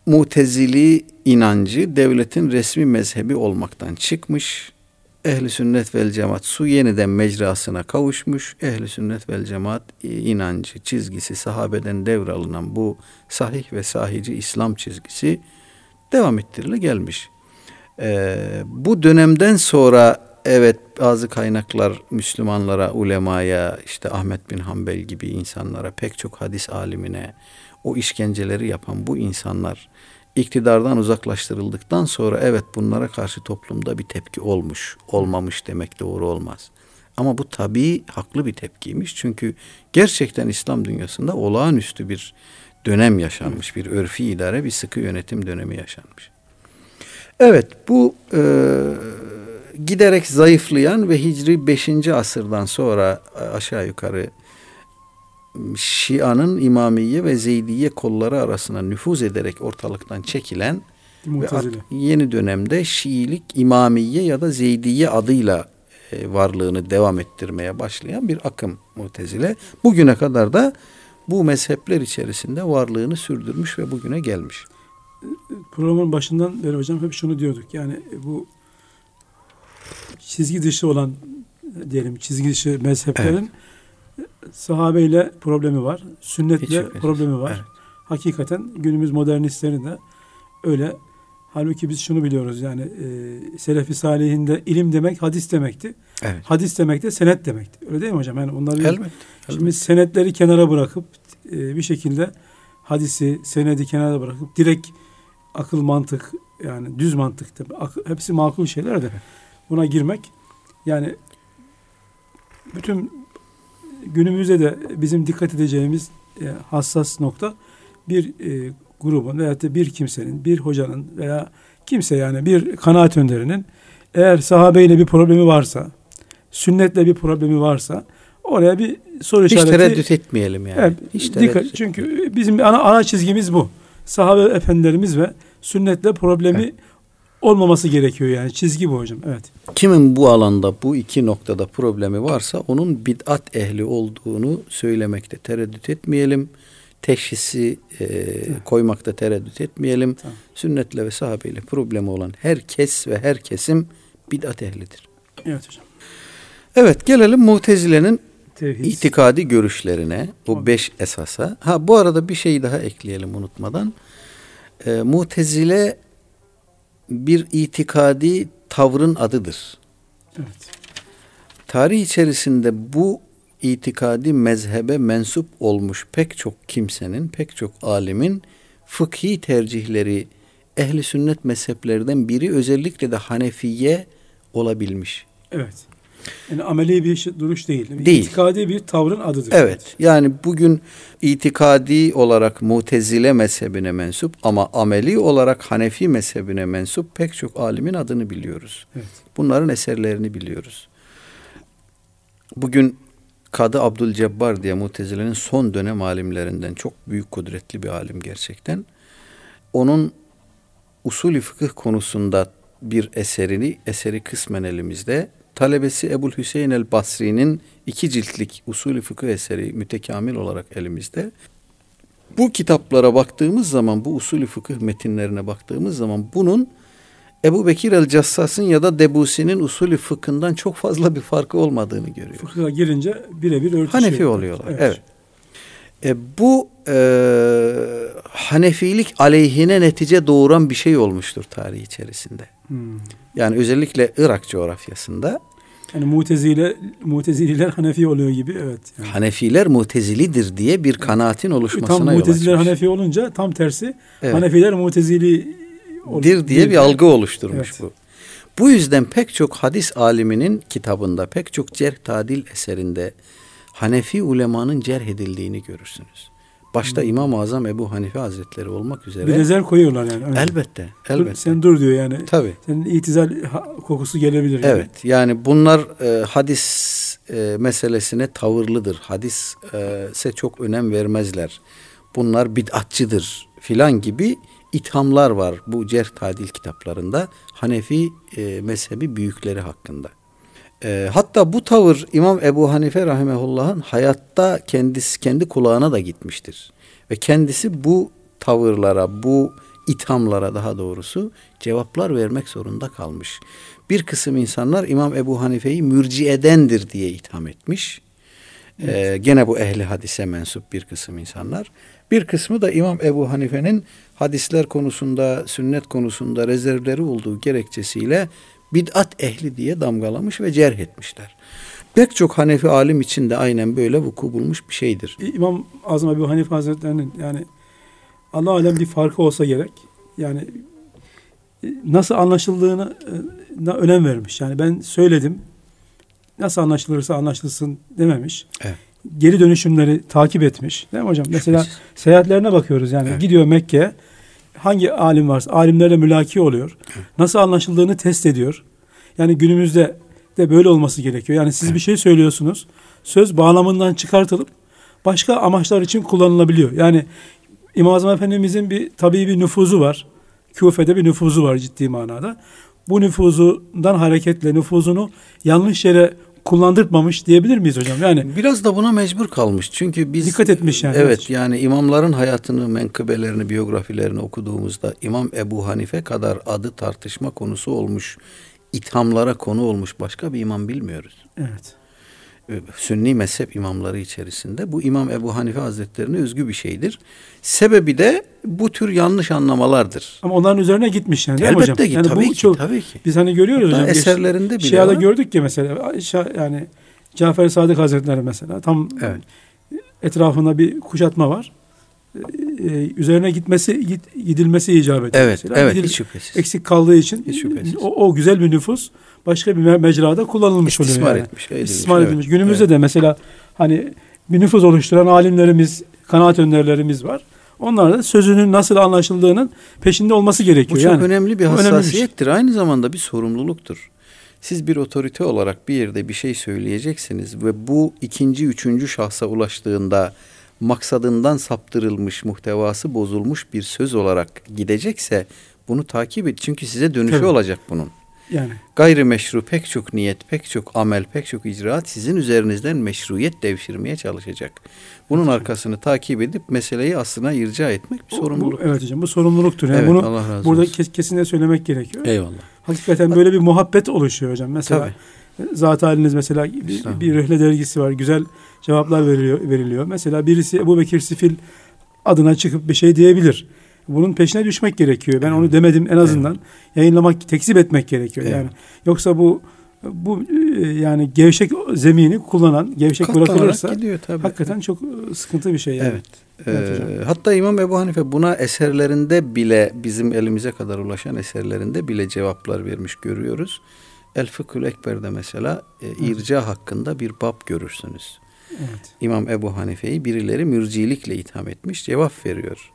Mutezili inancı devletin resmi mezhebi olmaktan çıkmış. Ehl-i sünnet vel cemaat su yeniden mecrasına kavuşmuş. Ehl-i sünnet vel cemaat inancı, çizgisi, sahabeden devralınan bu sahih ve sahici İslam çizgisi devam ettirile gelmiş. Ee, bu dönemden sonra evet bazı kaynaklar Müslümanlara, ulemaya, işte Ahmet bin Hanbel gibi insanlara, pek çok hadis alimine, o işkenceleri yapan bu insanlar iktidardan uzaklaştırıldıktan sonra evet bunlara karşı toplumda bir tepki olmuş, olmamış demek doğru olmaz. Ama bu tabii haklı bir tepkiymiş. Çünkü gerçekten İslam dünyasında olağanüstü bir dönem yaşanmış. Bir örfi idare, bir sıkı yönetim dönemi yaşanmış. Evet, bu e, giderek zayıflayan ve Hicri beşinci asırdan sonra aşağı yukarı Şia'nın İmamiye ve Zeydiye kolları arasına nüfuz ederek ortalıktan çekilen Mutezile. ve yeni dönemde Şiilik İmamiye ya da Zeydiye adıyla e, varlığını devam ettirmeye başlayan bir akım Mutezile. Bugüne kadar da bu mezhepler içerisinde varlığını sürdürmüş ve bugüne gelmiş. Programın başından beri hocam hep şunu diyorduk. Yani bu çizgi dışı olan diyelim çizgi dışı mezheplerin evet. sahabeyle problemi var. Sünnetle problemi var. Evet. Hakikaten günümüz modernistlerin de öyle. Halbuki biz şunu biliyoruz yani e, Selefi Salihinde ilim demek hadis demekti. Evet. Hadis demek de senet demekti. Öyle değil mi hocam? Yani onları elbette, şimdi elbette. senetleri kenara bırakıp e, bir şekilde hadisi, senedi kenara bırakıp direkt akıl, mantık yani düz mantık tabii. Akıl, hepsi makul şeyler de buna girmek yani bütün günümüzde de bizim dikkat edeceğimiz e, hassas nokta bir e, grubun veya da bir kimsenin, bir hocanın veya kimse yani bir kanaat önderinin eğer sahabeyle bir problemi varsa, sünnetle bir problemi varsa oraya bir soru hiç işareti. Hiç tereddüt etmeyelim yani. Evet, hiç dikkat, çünkü bizim ana, ana çizgimiz bu. Sahabe efendilerimiz ve sünnetle problemi evet. olmaması gerekiyor yani. Çizgi bu hocam. Evet. Kimin bu alanda bu iki noktada problemi varsa onun bid'at ehli olduğunu söylemekte tereddüt etmeyelim. Teşhisi e, koymakta tereddüt etmeyelim. Tamam. Sünnetle ve sahabeyle problemi olan herkes ve her kesim bid'at ehlidir. Evet hocam. Evet, gelelim Mutezile'nin Tevhid. itikadi görüşlerine. Bu tamam. beş esasa. Ha bu arada bir şey daha ekleyelim unutmadan. E, Mutezile bir itikadi tavrın adıdır. Evet. Tarih içerisinde bu itikadi mezhebe mensup olmuş pek çok kimsenin, pek çok alimin fıkhi tercihleri ehli sünnet mezheplerden biri, özellikle de Hanefiye olabilmiş. Evet. Yani ameli bir duruş değil. Değil. İtikadi bir tavrın adıdır. Evet. Yani bugün itikadi olarak Mutezile mezhebine mensup ama ameli olarak Hanefi mezhebine mensup pek çok alimin adını biliyoruz. Evet. Bunların eserlerini biliyoruz. Bugün Kadı Abdülcebbar diye Mutezile'nin son dönem alimlerinden, çok büyük kudretli bir alim gerçekten. Onun usul-i fıkıh konusunda bir eserini, eseri kısmen elimizde. Talebesi Ebu'l-Hüseyin el-Basri'nin iki ciltlik usul-i fıkıh eseri mütekamil olarak elimizde. Bu kitaplara baktığımız zaman, bu usul-i fıkıh metinlerine baktığımız zaman bunun Ebu Bekir el-Cassas'ın ya da Debusi'nin usulü fıkhından çok fazla bir farkı olmadığını görüyoruz. Fıkha girince birebir örtüşüyor. Hanefi oluyorlar. Evet. evet. E, bu e, Hanefilik aleyhine netice doğuran bir şey olmuştur tarih içerisinde. Hmm. Yani özellikle Irak coğrafyasında. Yani Mutezile, Mutezililer Hanefi oluyor gibi. Evet. Yani. Hanefiler Mutezilidir diye bir kanaatin oluşmasına tam yol açmış. Muteziler Hanefi olunca tam tersi. Evet. Hanefiler Mutezili dir diye bir, bir algı oluşturmuş evet. bu. Bu yüzden pek çok hadis aliminin kitabında, pek çok cerh tadil eserinde Hanefi ulemanın cerh edildiğini görürsünüz. Başta hmm. İmam-ı Azam Ebu Hanife Hazretleri olmak üzere. Bir rezerv koyuyorlar yani. Önce. Elbette. elbette. Dur, sen dur diyor yani. Tabii. Senin itizal kokusu gelebilir. Yani. Evet. Yani bunlar e, hadis e, meselesine tavırlıdır. Hadise çok önem vermezler. Bunlar bid'atçıdır filan gibi ithamlar var bu cerh tadil kitaplarında Hanefi e, mezhebi büyükleri hakkında. E, hatta bu tavır İmam Ebu Hanife rahimehullah'ın hayatta kendisi kendi kulağına da gitmiştir. Ve kendisi bu tavırlara, bu ithamlara daha doğrusu cevaplar vermek zorunda kalmış. Bir kısım insanlar İmam Ebu Hanife'yi mürciyedendir diye itham etmiş. Evet. Ee, gene bu ehli hadise mensup bir kısım insanlar. Bir kısmı da İmam Ebu Hanife'nin hadisler konusunda, sünnet konusunda rezervleri olduğu gerekçesiyle bid'at ehli diye damgalamış ve cerh etmişler. Pek çok Hanefi alim için de aynen böyle vuku bulmuş bir şeydir. İmam Azam Ebu Hanife Hazretleri'nin yani Allah alem bir farkı olsa gerek. Yani nasıl anlaşıldığına önem vermiş. Yani ben söyledim. Nasıl anlaşılırsa anlaşılsın dememiş. Evet. Geri dönüşümleri takip etmiş. Değil mi hocam? Mesela Şüphesiz. Seyahatlerine bakıyoruz. Yani evet. Gidiyor Mekke'ye. Hangi alim varsa alimlerle mülaki oluyor. Evet. Nasıl anlaşıldığını test ediyor. Yani günümüzde de böyle olması gerekiyor. Yani siz evet. bir şey söylüyorsunuz. Söz bağlamından çıkartılıp başka amaçlar için kullanılabiliyor. Yani İmam Azam Efendimizin bir tabii bir nüfuzu var. Küfe'de bir nüfuzu var ciddi manada. Bu nüfuzundan hareketle nüfuzunu yanlış yere kullandırtmamış diyebilir miyiz hocam? Yani biraz da buna mecbur kalmış. Çünkü biz dikkat etmiş yani. Evet, yani imamların hayatını, menkıbelerini, biyografilerini okuduğumuzda İmam Ebu Hanife kadar adı tartışma konusu olmuş, ithamlara konu olmuş başka bir imam bilmiyoruz. Evet. Sünni mezhep imamları içerisinde bu İmam Ebu Hanife Hazretlerine özgü bir şeydir. Sebebi de bu tür yanlış anlamalardır. Ama onların üzerine gitmiş yani değil mi hocam? Elbette ki, yani tabii bu ki, çok, tabii ki. Biz hani görüyoruz hatta hocam. Eserlerinde bile Şia'da gördük ki mesela yani Cafer Sadık Hazretleri mesela tam evet. etrafında bir kuşatma var. Ee, üzerine gitmesi git, gidilmesi icap ediyor. Evet, mesela. evet, Gidil, hiç şüphesiz. Eksik kaldığı için o, o güzel bir nüfus başka bir mecrada kullanılmış oluyor. İstismar yani. etmiş. Edilmiş, İstismar edilmiş. Evet, Günümüzde evet. de mesela hani bir nüfus oluşturan alimlerimiz, kanaat önderlerimiz var. Onlar da sözünün nasıl anlaşıldığının peşinde olması gerekiyor. Bu çok yani, önemli bir hassasiyettir. hassasiyettir. Aynı zamanda bir sorumluluktur. Siz bir otorite olarak bir yerde bir şey söyleyeceksiniz ve bu ikinci, üçüncü şahsa ulaştığında maksadından saptırılmış, muhtevası bozulmuş bir söz olarak gidecekse bunu takip et. Çünkü size dönüşü Tabii. olacak bunun. Yani. Gayrimeşru pek çok niyet, pek çok amel, pek çok icraat sizin üzerinizden meşruiyet devşirmeye çalışacak. Bunun evet. arkasını takip edip meseleyi aslına irca etmek bir sorumluluk. Evet hocam, bu sorumluluktur. Yani evet, bunu Allah razı burada olsun. kes, kesinlikle söylemek gerekiyor. Eyvallah. Hakikaten böyle bir muhabbet oluşuyor hocam. Mesela Tabii. zat haliniz mesela bir, bir rühle dergisi var. Güzel cevaplar veriliyor, veriliyor. Mesela birisi Ebu Bekir Sifil adına çıkıp bir şey diyebilir. Bunun peşine düşmek gerekiyor. Ben evet. onu demedim en azından. Evet. Yayınlamak, tekzip etmek gerekiyor. Evet. Yani yoksa bu bu yani gevşek zemini kullanan, gevşek Katlanarak bırakılırsa gidiyor, tabii. hakikaten çok sıkıntı bir şey yani. Evet. evet ee, hatta İmam Ebu Hanife buna eserlerinde bile, bizim elimize kadar ulaşan eserlerinde bile cevaplar vermiş görüyoruz. El Fıkhül Ekber'de mesela e, irca hakkında bir bab görürsünüz. Evet. İmam Ebu Hanife'yi birileri mürcilikle itham etmiş, cevap veriyor.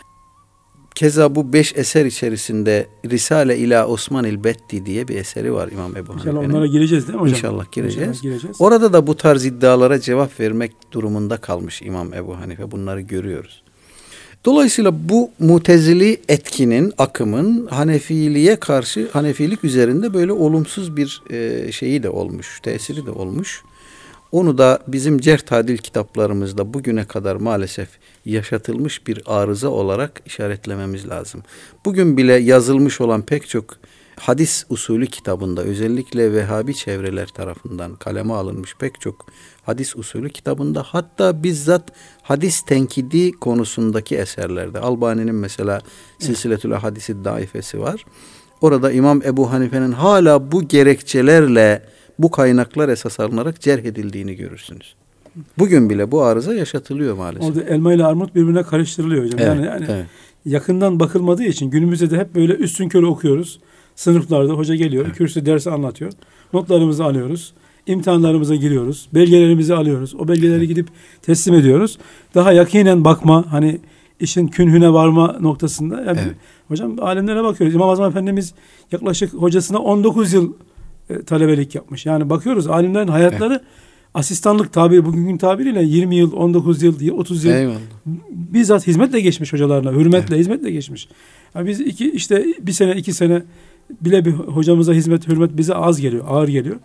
Keza bu beş eser içerisinde Risale ila Osman el-Betti diye bir eseri var İmam Ebu Hanife'nin. İnşallah onlara gireceğiz değil mi hocam? İnşallah gireceğiz. İnşallah gireceğiz. Orada da bu tarz iddialara cevap vermek durumunda kalmış İmam Ebu Hanife. Bunları görüyoruz. Dolayısıyla bu mutezili etkinin, akımın Hanefiliğe karşı, Hanefilik üzerinde böyle olumsuz bir e, şeyi de olmuş, tesiri de olmuş. Onu da bizim cerh tadil kitaplarımızda bugüne kadar maalesef yaşatılmış bir arıza olarak işaretlememiz lazım. Bugün bile yazılmış olan pek çok hadis usulü kitabında, özellikle Vehhabi çevreler tarafından kaleme alınmış pek çok hadis usulü kitabında, hatta bizzat hadis tenkidi konusundaki eserlerde, Albani'nin mesela Silsiletül Hadis-i Daifesi var. Orada İmam Ebu Hanife'nin hala bu gerekçelerle, bu kaynaklar esas alınarak cerh edildiğini görürsünüz. Bugün bile bu arıza yaşatılıyor maalesef. Orada elma ile armut birbirine karıştırılıyor hocam. Evet, yani yani evet. yakından bakılmadığı için günümüzde de hep böyle üstünkörü okuyoruz. Sınıflarda hoca geliyor, evet. kürsü dersi anlatıyor. Notlarımızı alıyoruz. İmtihanlarımıza giriyoruz. Belgelerimizi alıyoruz. O belgeleri evet. gidip teslim ediyoruz. Daha yakinen bakma, hani işin künhüne varma noktasında. Yani evet. Hocam alimlere bakıyoruz. İmam Azam Efendimiz yaklaşık hocasına on dokuz yıl e, talebelik yapmış. Yani bakıyoruz alimlerin hayatları evet. asistanlık tabiri, bugünkü tabiriyle yirmi yıl, on dokuz yıl, otuz yıl Eyvallah. bizzat hizmetle geçmiş hocalarına. Hürmetle, evet. hizmetle geçmiş. Yani biz iki işte bir sene, iki sene bile bir hocamıza hizmet, hürmet bize az geliyor, ağır geliyor.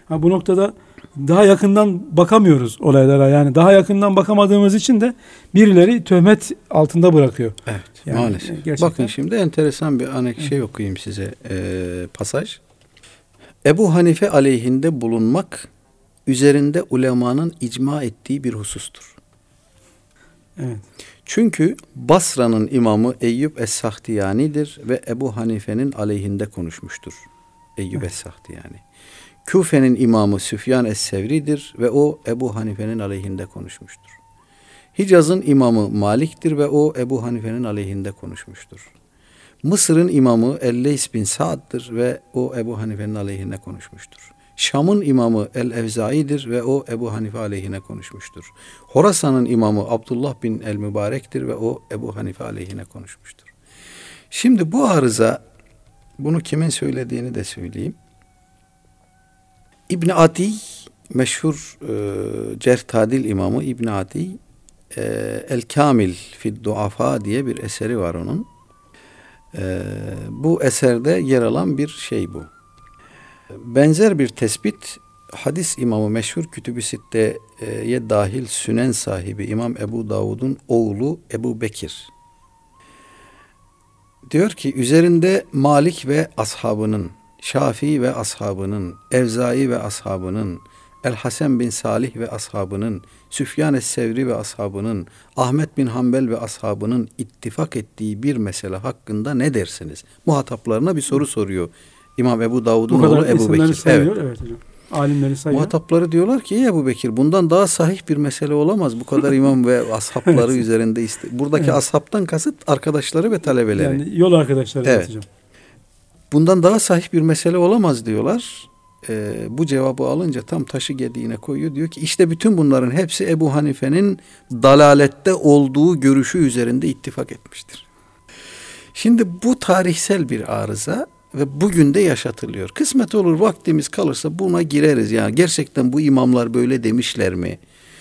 Ha, bu noktada daha yakından bakamıyoruz olaylara. Yani daha yakından bakamadığımız için de birileri töhmet altında bırakıyor. Evet, yani maalesef. gerçekten. Bakın şimdi enteresan bir anek şey okuyayım size, e, pasaj. Ebu Hanife aleyhinde bulunmak üzerinde ulemanın icma ettiği bir husustur. Evet. Çünkü Basra'nın imamı Eyyub Es-Sahtiyani'dir ve Ebu Hanife'nin aleyhinde konuşmuştur. Eyyub evet. Es-Sahtiyani. Küfe'nin imamı Süfyan Es-Sevri'dir ve o Ebu Hanife'nin aleyhinde konuşmuştur. Hicaz'ın imamı Malik'tir ve o Ebu Hanife'nin aleyhinde konuşmuştur. Mısır'ın imamı El-Leys bin Sa'd'dır ve o Ebu Hanife'nin aleyhine konuşmuştur. Şam'ın imamı El-Evzai'dir ve o Ebu Hanife aleyhine konuşmuştur. Horasan'ın imamı Abdullah bin El-Mübarek'tir ve o Ebu Hanife aleyhine konuşmuştur. Şimdi bu arıza, bunu kimin söylediğini de söyleyeyim. İbn Adi, meşhur e, cerh tadil imamı İbn Adi, e, El-Kamil fid Duafa diye bir eseri var onun. E, bu eserde yer alan bir şey bu. Benzer bir tespit hadis imamı meşhur Kütüb-i Sitte'ye dahil Sünen sahibi İmam Ebu Davud'un oğlu Ebu Bekir. Diyor ki üzerinde Malik ve ashabının, Şafii ve ashabının, Evzai ve ashabının, El-Hasen bin Salih ve ashabının, Süfyan Es-Sevri ve ashabının, Ahmet bin Hanbel ve ashabının ittifak ettiği bir mesele hakkında ne dersiniz? Muhataplarına bir soru soruyor. İmam Ebu Davud'un oğlu Ebu Bekir. Sayıyor, evet. Evet hocam. Alimleri sayıyor. Muhatapları diyorlar ki ey Ebu Bekir, bundan daha sahih bir mesele olamaz. Bu kadar imam ve ashapları evet. üzerinde. Iste- Buradaki evet. ashaptan kasıt arkadaşları ve talebeleri. Yani yol arkadaşları. Evet. Hocam. Bundan daha sahih bir mesele olamaz diyorlar. Ee, bu cevabı alınca tam taşı gediğine koyuyor. Diyor ki işte bütün bunların hepsi Ebu Hanife'nin dalalette olduğu görüşü üzerinde ittifak etmiştir. Şimdi bu tarihsel bir arıza ve bugün de yaşatılıyor. Kısmet olur, vaktimiz kalırsa buna gireriz. Yani gerçekten bu imamlar böyle demişler mi?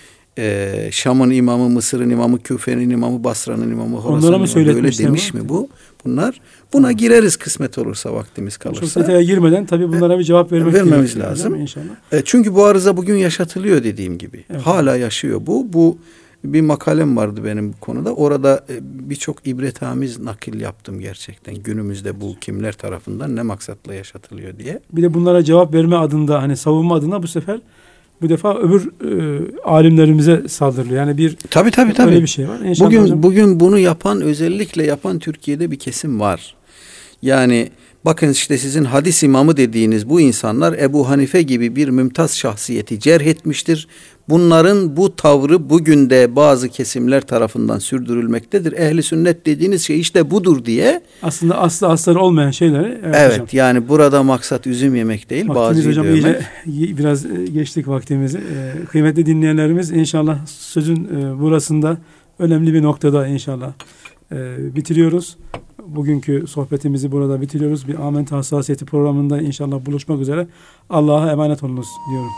Ee, Şam'ın imamı, Mısır'ın imamı, Küfe'nin imamı, Basra'nın imamı, Horasan'ın imamı böyle demiş mi bu? Bunlar buna gireriz kısmet olursa, vaktimiz kalırsa. Çok detaya girmeden tabii bunlara bir cevap vermek vermemiz lazım. İnşallah. E, çünkü bu arıza bugün yaşatılıyor dediğim gibi. Evet. Hala yaşıyor bu. Bu bir makalem vardı benim bu konuda. Orada birçok ibretamiz nakil yaptım gerçekten. Günümüzde bu kimler tarafından ne maksatla yaşatılıyor diye. Bir de bunlara cevap verme adında, hani savunma adına bu sefer bu defa öbür e, alimlerimize saldırılıyor. Yani bir tabii, tabii, tabii. öyle bir şey var. İnşallah bugün hocam. bugün bunu yapan, özellikle yapan Türkiye'de bir kesim var. Yani bakın işte sizin hadis imamı dediğiniz bu insanlar Ebu Hanife gibi bir mümtaz şahsiyeti cerh etmiştir. Bunların bu tavrı bugün de bazı kesimler tarafından sürdürülmektedir. Ehli sünnet dediğiniz şey işte budur diye. Aslında aslı asları olmayan şeyleri. Evet, evet hocam. Yani burada maksat üzüm yemek değil. Vaktimiz hocam dövmek. iyice biraz geçtik vaktimizi. Kıymetli dinleyenlerimiz, inşallah sözün burasında önemli bir noktada inşallah bitiriyoruz. Bugünkü sohbetimizi burada bitiriyoruz. Bir Âmentü Hassasiyeti programında inşallah buluşmak üzere. Allah'a emanet olunuz diyorum.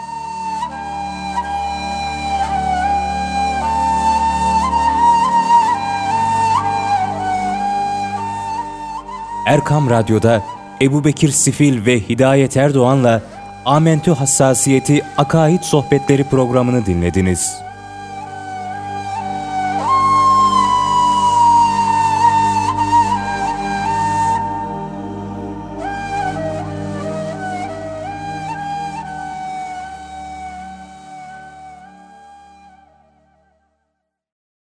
Erkam Radyo'da Ebubekir Sifil ve Hidayet Erdoğan'la Âmentü Hassasiyeti Akaid Sohbetleri programını dinlediniz.